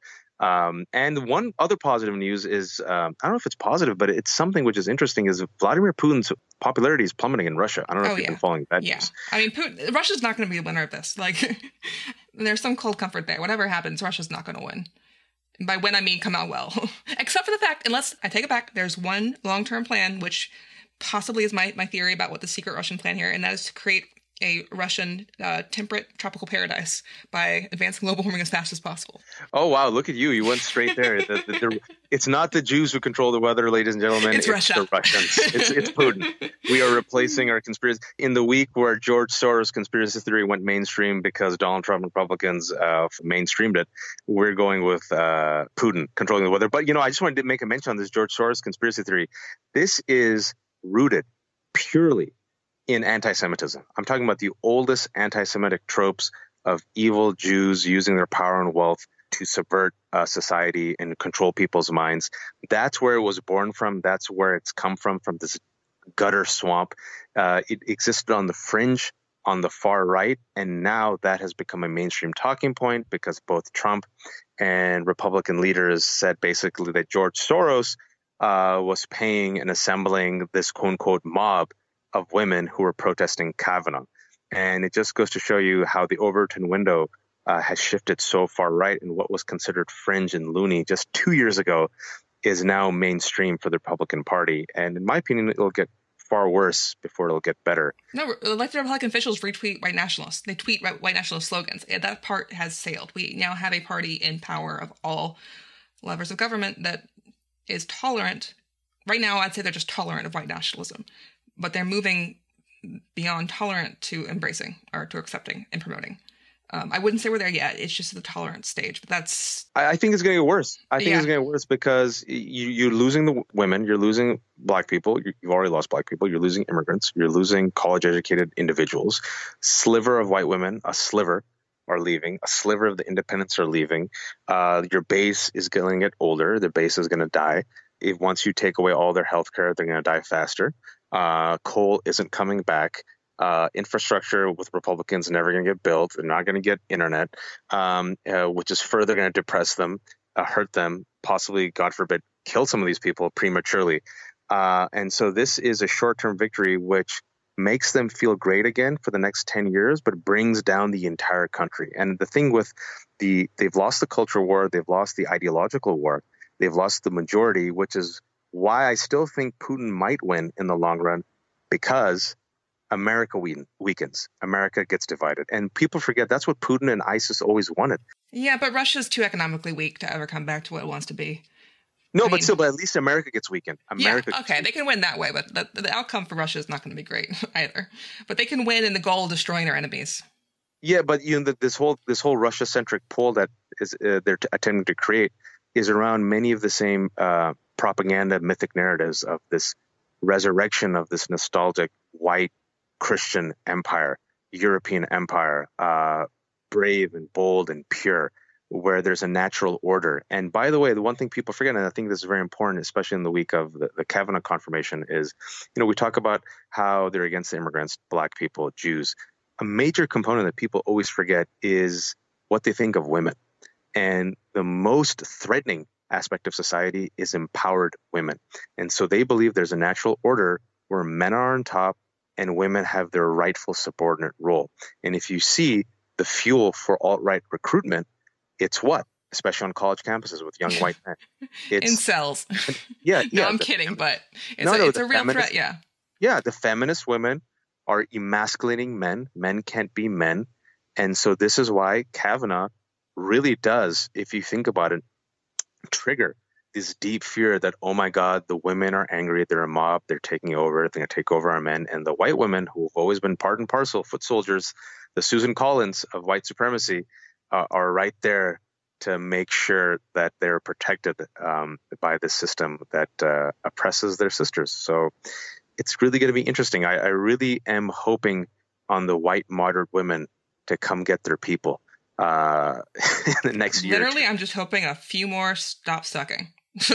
Um, and one other positive news is, um, I don't know if it's positive, but it's something which is interesting, is Vladimir Putin's popularity is plummeting in Russia. I don't know oh, if you've yeah. been following that yeah. news. I mean, Putin, Russia's not going to be the winner of this. Like, there's some cold comfort there. Whatever happens, Russia's not going to win. And by win, I mean come out well. Except for the fact, unless, I take it back, there's one long-term plan, which possibly is my, my theory about what the secret Russian plan here, and that is to create a Russian uh, temperate tropical paradise by advancing global warming as fast as possible. Oh, wow. Look at you. You went straight there. the, the, the, it's not the Jews who control the weather, ladies and gentlemen. It's, it's Russia. the Russians. It's, it's Putin. We are replacing our conspiracy. In the week where George Soros conspiracy theory went mainstream because Donald Trump and Republicans uh, mainstreamed it, we're going with uh, Putin controlling the weather. But, you know, I just wanted to make a mention on this George Soros conspiracy theory. This is rooted purely in anti-Semitism. I'm talking about the oldest anti-Semitic tropes of evil Jews using their power and wealth to subvert uh, society and control people's minds. That's where it was born from. That's where it's come from, from this gutter swamp. Uh, it existed on the fringe, on the far right, and now that has become a mainstream talking point because both Trump and Republican leaders said basically that George Soros uh, was paying and assembling this quote-unquote mob of women who were protesting Kavanaugh. And it just goes to show you how the Overton window uh, has shifted so far right, and what was considered fringe and loony just two years ago is now mainstream for the Republican Party. And in my opinion, it'll get far worse before it'll get better. No, elected Republican officials retweet white nationalists. They tweet white nationalist slogans. That part has sailed. We now have a party in power of all levers of government that is tolerant. Right now, I'd say they're just tolerant of white nationalism. But they're moving beyond tolerant to embracing or to accepting and promoting. Um, I wouldn't say we're there yet. It's just the tolerance stage. But that's... I, I think it's going to get worse. I think yeah. it's going to get worse because you, you're losing the women. You're losing Black people. You, you've already lost Black people. You're losing immigrants. You're losing college-educated individuals. Sliver of white women, a sliver, are leaving. A sliver of the independents are leaving. Uh, your base is going to get older. The base is going to die. If once you take away all their health care, they're going to die faster. Uh, coal isn't coming back. Uh, infrastructure with Republicans never going to get built. They're not going to get internet, um, uh, which is further going to depress them, uh, hurt them, possibly, God forbid, kill some of these people prematurely. Uh, and so this is a short-term victory, which makes them feel great again for the next ten years, but brings down the entire country. And the thing with the, they've lost the culture war, they've lost the ideological war, they've lost the majority, which is why I still think Putin might win in the long run, because America weakens. America gets divided. And people forget that's what Putin and ISIS always wanted. Yeah, but Russia's too economically weak to ever come back to what it wants to be. No, I but mean, still, but at least America gets weakened. America yeah, okay, they can win that way, but the, the outcome for Russia is not going to be great either. But they can win in the goal of destroying their enemies. Yeah, but you know, this whole this whole Russia-centric poll that is uh, they're t- attempting to create is around many of the same uh, propaganda mythic narratives of this resurrection of this nostalgic white Christian empire, European empire, uh, brave and bold and pure, where there's a natural order. And by the way, the one thing people forget, and I think this is very important, especially in the week of the, the Kavanaugh confirmation, is, you know, we talk about how they're against the immigrants, Black people, Jews. A major component that people always forget is what they think of women. And the most threatening aspect of society is empowered women. And so they believe there's a natural order where men are on top and women have their rightful subordinate role. And if you see the fuel for alt-right recruitment, it's what? Especially on college campuses with young white men. It's, incels. Yeah, no, yeah. I'm the, kidding, but it's no, a, no, it's a real feminist, threat, yeah. Yeah, the feminist women are emasculating men. Men can't be men. And so this is why Kavanaugh really does, if you think about it, trigger this deep fear that, oh my God, the women are angry, they're a mob, they're taking over, they're going to take over our men. And the white women, who have always been part and parcel, foot soldiers, the Susan Collins of white supremacy, uh, are right there to make sure that they're protected um, by the system that uh, oppresses their sisters. So it's really going to be interesting. I, I really am hoping on the white moderate women to come get their people uh, in the next year. Literally, I'm just hoping a few more stop sucking.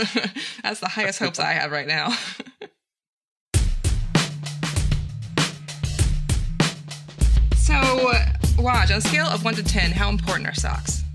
That's the highest hopes I have right now. So, Waj, on a scale of one to ten, how important are socks?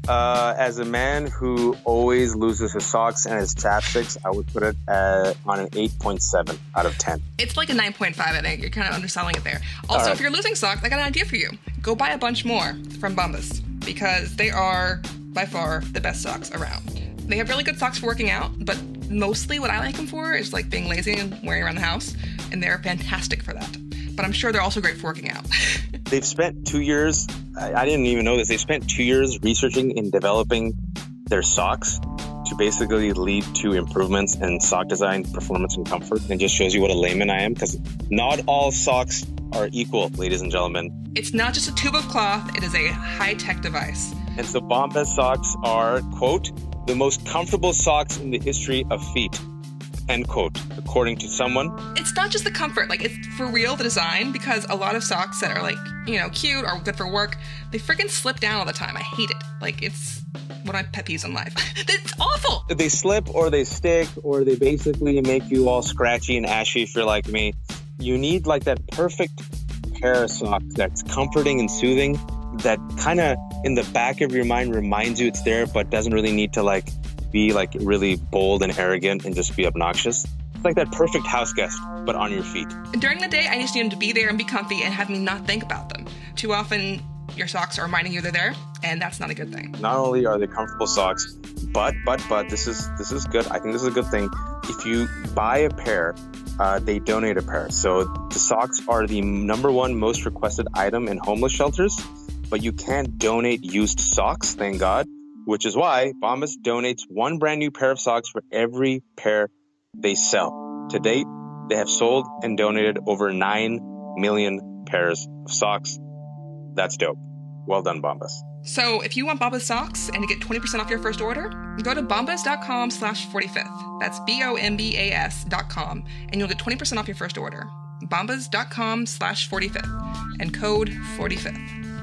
Uh, as a man who always loses his socks and his chapsticks, I would put it at, on an eight point seven out of ten. It's like a nine point five, I think. You're kind of underselling it there. Also, right. If you're losing socks, I got an idea for you. Go buy a bunch more from Bombas, because they are, by far, the best socks around. They have really good socks for working out, but mostly what I like them for is like being lazy and wearing around the house, and they're fantastic for that. But I'm sure they're also great for working out. They've spent two years, I, I didn't even know this, they've spent two years researching and developing their socks to basically lead to improvements in sock design, performance, and comfort. And just shows you what a layman I am, because not all socks are equal, ladies and gentlemen. It's not just a tube of cloth, it is a high-tech device. And so Bombas socks are, quote, the most comfortable socks in the history of feet, end quote, according to someone. It's not just the comfort, like it's for real the design, because a lot of socks that are like, you know, cute or good for work, they freaking slip down all the time. I hate it. Like it's one of my pet peeves in life. It's awful. They slip or they stick or they basically make you all scratchy and ashy if you're like me. You need like that perfect pair of socks that's comforting and soothing, that kind of in the back of your mind reminds you it's there, but doesn't really need to like be like really bold and arrogant and just be obnoxious. It's like that perfect house guest, but on your feet. During the day, I just need them to be there and be comfy and have me not think about them. Too often, your socks are reminding you they're there, and that's not a good thing. Not only are they comfortable socks, but, but, but, this is this is good. I think this is a good thing. If you buy a pair, uh, they donate a pair. So the socks are the number one most requested item in homeless shelters, but you can't donate used socks, thank God, which is why Bombas donates one brand new pair of socks for every pair they sell. To date, they have sold and donated over nine million pairs of socks. That's dope. Well done, Bombas. So if you want Bombas socks and to get twenty percent off your first order, go to bombas.com slash 45th. That's B-O-M-B-A-S dot com, and you'll get twenty percent off your first order. Bombas.com slash 45th and code forty-fifth.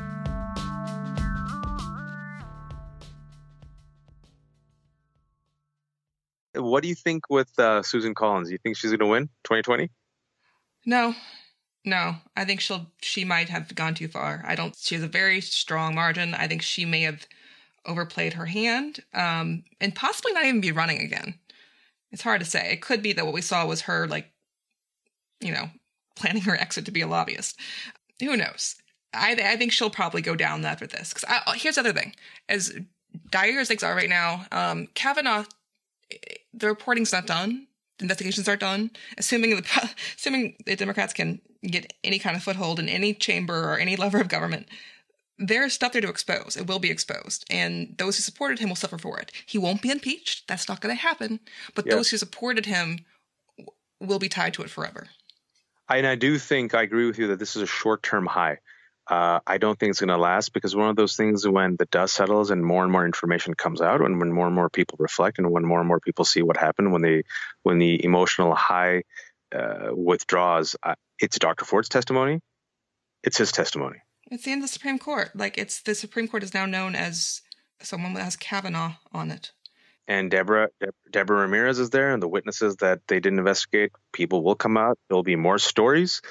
What do you think with uh, Susan Collins? Do you think she's going to win twenty twenty? No. No, I think she'll. She might have gone too far. I don't. She has a very strong margin. I think she may have overplayed her hand, um, and possibly not even be running again. It's hard to say. It could be that what we saw was her, like, you know, planning her exit to be a lobbyist. Who knows? I, I think she'll probably go down after this. Because here's the other thing: as dire as things are right now, um, Kavanaugh, the reporting's not done. The investigations are done. Assuming the assuming the Democrats can get any kind of foothold in any chamber or any lever of government, there's stuff there to expose. It will be exposed. And those who supported him will suffer for it. He won't be impeached. That's not going to happen. But yeah. Those who supported him will be tied to it forever. I, and I do think, I agree with you that this is a short-term high. Uh, I don't think it's going to last, because one of those things when the dust settles and more and more information comes out, and when more and more people reflect, and when more and more people see what happened, when they when the emotional high uh, withdraws, uh, it's Doctor Ford's testimony. It's his testimony. It's the end of the Supreme Court. Like it's the Supreme Court is now known as someone that has Kavanaugh on it. And Deborah De- Deborah Ramirez is there, and the witnesses that they didn't investigate, people will come out. There'll be more stories.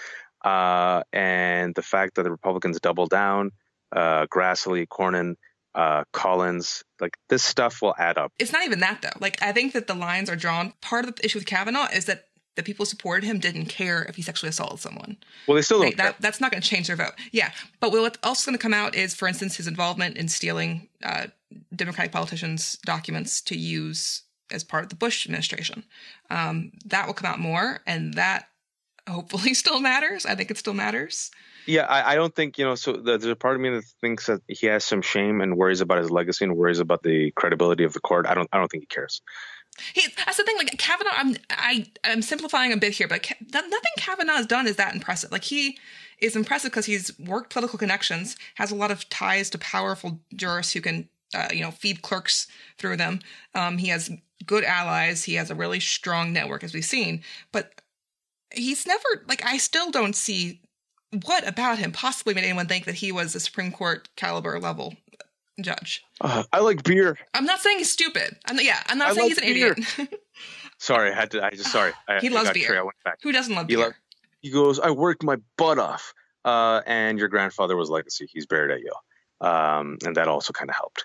Uh, and the fact that the Republicans double down, uh, Grassley, Cornyn, uh, Collins, like this stuff will add up. It's not even that though. Like I think that the lines are drawn. Part of the issue with Kavanaugh is that the people who supported him didn't care if he sexually assaulted someone. Well, they still don't like, care. That, that's not going to change their vote. Yeah. But what's also going to come out is, for instance, his involvement in stealing uh, Democratic politicians' documents to use as part of the Bush administration. Um, that will come out more, and that hopefully still matters. I think it still matters. Yeah, I, I don't think, you know, so there's a part of me that thinks that he has some shame and worries about his legacy and worries about the credibility of the court. I don't I don't think he cares. He, that's the thing, like Kavanaugh, I'm, I, I'm simplifying a bit here, but nothing Kavanaugh has done is that impressive. Like he is impressive because he's worked political connections, has a lot of ties to powerful jurists who can, uh, you know, feed clerks through them. Um, he has good allies. He has a really strong network, as we've seen, but he's never, like, I still don't see what about him possibly made anyone think that he was a Supreme Court caliber level judge. Uh, I like beer. I'm not saying he's stupid. I'm not, yeah, I'm not I saying he's an beer. idiot. Sorry, I had to, I just, sorry. I, he loves I beer. I went back. Who doesn't love he beer? Lo- he goes, I worked my butt off. Uh, and your grandfather was legacy. He's buried at Yale. Um, and that also kind of helped.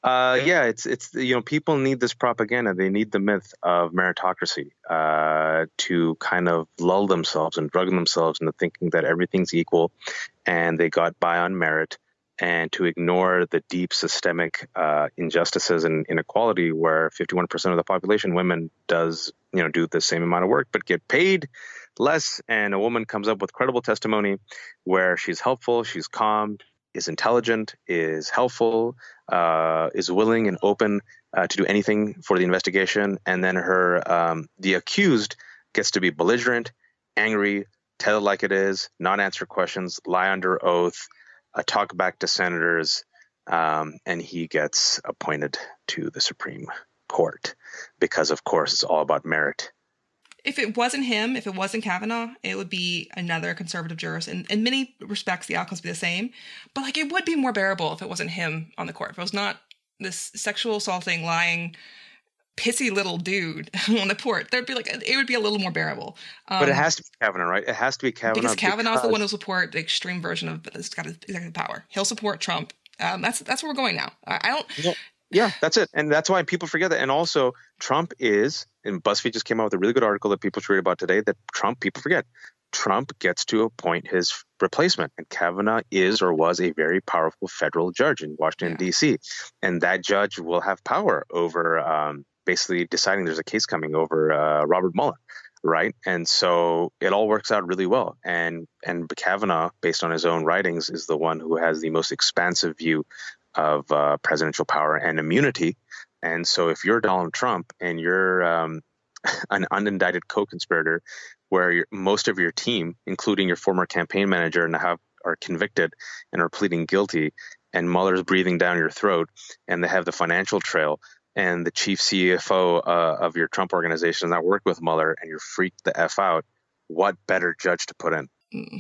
Uh, yeah, it's it's you know people need this propaganda. They need the myth of meritocracy uh, to kind of lull themselves and drug themselves into thinking that everything's equal, and they got by on merit, and to ignore the deep systemic uh, injustices and inequality where fifty-one percent of the population, women, does you know do the same amount of work but get paid less. And a woman comes up with credible testimony where she's helpful, she's calm, is intelligent, is helpful, uh, is willing and open uh, to do anything for the investigation. And then her, um, the accused gets to be belligerent, angry, tell it like it is, not answer questions, lie under oath, uh, talk back to senators, um, and he gets appointed to the Supreme Court because, of course, it's all about merit. If it wasn't him, if it wasn't Kavanaugh, it would be another conservative jurist. And in many respects, the outcomes would be the same. But like, it would be more bearable if it wasn't him on the court. If it was not this sexual assaulting, lying, pissy little dude on the court, there'd be like, it would be a little more bearable. Um, but it has to be Kavanaugh, right? It has to be Kavanaugh because Kavanaugh's because... the one who'll support the extreme version of this got executive power. He'll support Trump. Um, that's that's where we're going now. I, I don't. Yeah. Yeah, that's it. And that's why people forget that. And also, Trump is, and BuzzFeed just came out with a really good article that people should read about today, that Trump, people forget, Trump gets to appoint his replacement. And Kavanaugh is or was a very powerful federal judge in Washington, yeah. D C. And that judge will have power over um, basically deciding there's a case coming over uh, Robert Mueller. Right. And so it all works out really well. And and Kavanaugh, based on his own writings, is the one who has the most expansive view of uh, presidential power and immunity. And so if you're Donald Trump and you're um, an unindicted co-conspirator where you're, most of your team, including your former campaign manager, and have are convicted and are pleading guilty, and Mueller's breathing down your throat, and they have the financial trail, and the chief C F O uh, of your Trump organization that worked with Mueller, and you're freaked the F out, what better judge to put in? Mm.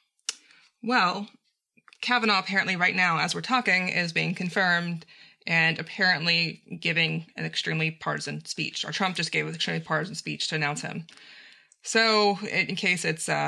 Well, Kavanaugh apparently right now, as we're talking, is being confirmed and apparently giving an extremely partisan speech. Or Trump just gave an extremely partisan speech to announce him. So, in case it's uh,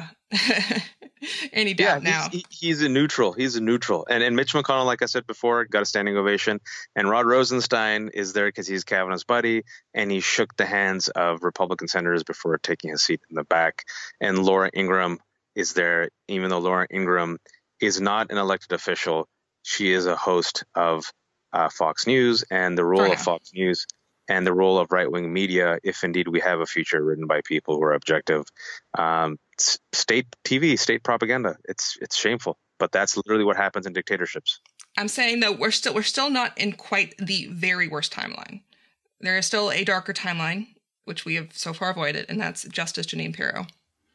any doubt yeah, now. He's, he's a neutral. He's a neutral. And, and Mitch McConnell, like I said before, got a standing ovation. And Rod Rosenstein is there because he's Kavanaugh's buddy. And he shook the hands of Republican senators before taking his seat in the back. And Laura Ingraham is there, even though Laura Ingraham is not an elected official. She is a host of uh, Fox News, and the role oh, yeah. of Fox News and the role of right-wing media, if indeed we have a future written by people who are objective, um, state T V, state propaganda. It's it's shameful, but that's literally what happens in dictatorships. I'm saying though we're still we're still not in quite the very worst timeline. There is still a darker timeline, which we have so far avoided, and that's Justice Jeanine Pirro.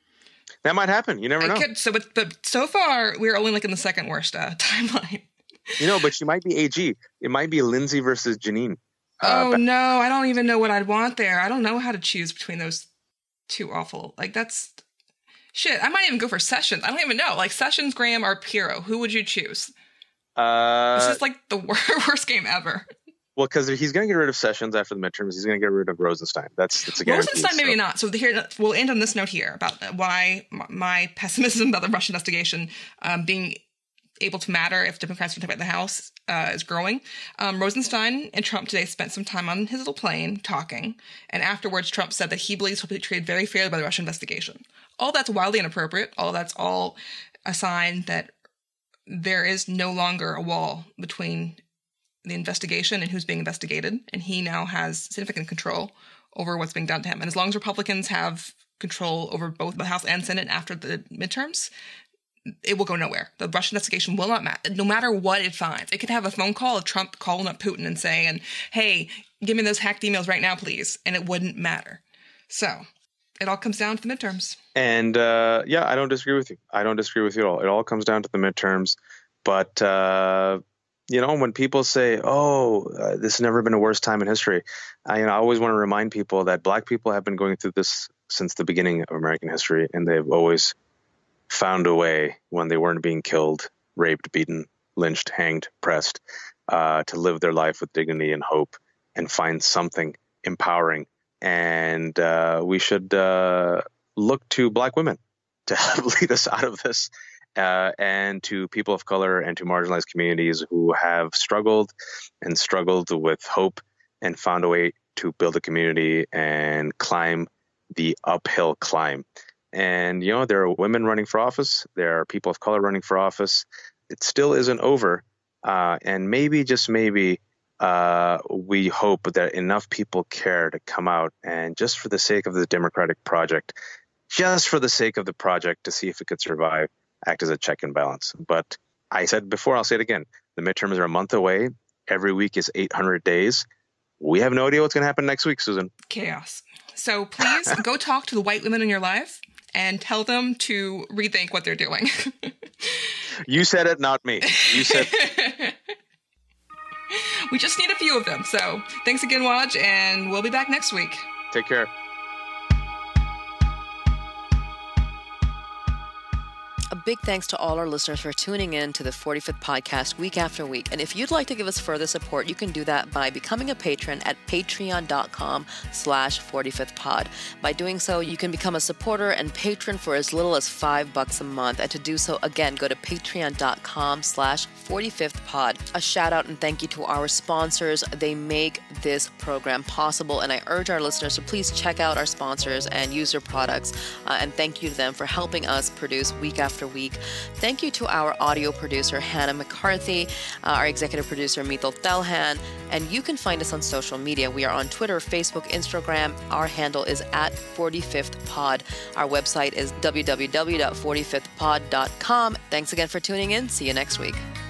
That might happen. You never know. Could, so, but, but so far, we're only like in the second worst uh, timeline. You know, but she might be A G. It might be Lindsay versus Jeanine. Uh, oh, no. I don't even know what I'd want there. I don't know how to choose between those two awful. Like, that's... Shit, I might even go for Sessions. I don't even know. Like, Sessions, Graham, or Pirro. Who would you choose? Uh, this is like the worst game ever. Well, because he's going to get rid of Sessions after the midterms. He's going to get rid of Rosenstein. That's, that's a guarantee. Rosenstein, maybe so. not. So here, we'll end on this note here about why my pessimism about the Russia investigation um, being able to matter if Democrats don't take back the House uh, is growing. Um, Rosenstein and Trump today spent some time on his little plane talking. And afterwards, Trump said that he believes he'll be treated very fairly by the Russia investigation. All that's wildly inappropriate. All that's all a sign that there is no longer a wall between the investigation and who's being investigated, and he now has significant control over what's being done to him. And as long as Republicans have control over both the House and Senate after the midterms, it will go nowhere. The Russian investigation will not matter, no matter what it finds. It could have a phone call of Trump calling up Putin and saying, hey, give me those hacked emails right now, please, and it wouldn't matter. So it all comes down to the midterms. And uh, yeah, I don't disagree with you. I don't disagree with you at all. It all comes down to the midterms. But uh you know, when people say, oh, uh, this has never been a worse time in history, I, you know, I always want to remind people that Black people have been going through this since the beginning of American history, and they've always found a way when they weren't being killed, raped, beaten, lynched, hanged, pressed, uh, to live their life with dignity and hope and find something empowering. And uh, we should uh, look to Black women to help lead us out of this uh, and to people of color and to marginalized communities who have struggled and struggled with hope and found a way to build a community and climb the uphill climb. And, you know, there are women running for office. There are people of color running for office. It still isn't over. Uh, and maybe, just maybe, uh, we hope that enough people care to come out and, just for the sake of the democratic project, just for the sake of the project, to see if it could survive, act as a check and balance. But I said before, I'll say it again, the midterms are a month away. Every week is eight hundred days. We have no idea what's going to happen next week, Susan. Chaos. So please go talk to the white women in your life and tell them to rethink what they're doing. You said it, not me. You said. We just need a few of them. So thanks again, Waj, and we'll be back next week. Take care. A big thanks to all our listeners for tuning in to the forty-fifth podcast week after week. And if you'd like to give us further support, you can do that by becoming a patron at patreon.com slash 45th pod. By doing so, you can become a supporter and patron for as little as five bucks a month. And to do so, again, go to patreon.com slash 45th pod. A shout out and thank you to our sponsors. They make this program possible. And I urge our listeners to please check out our sponsors and use their products. Uh, and thank you to them for helping us produce week after week. Thank you to our audio producer, Hannah McCarthy, uh, our executive producer, Mithil Thelhan, and you can find us on social media. We are on Twitter, Facebook, Instagram. Our handle is at forty-fifth pod. Our website is w w w dot forty-fifth pod dot com. Thanks again for tuning in. See you next week.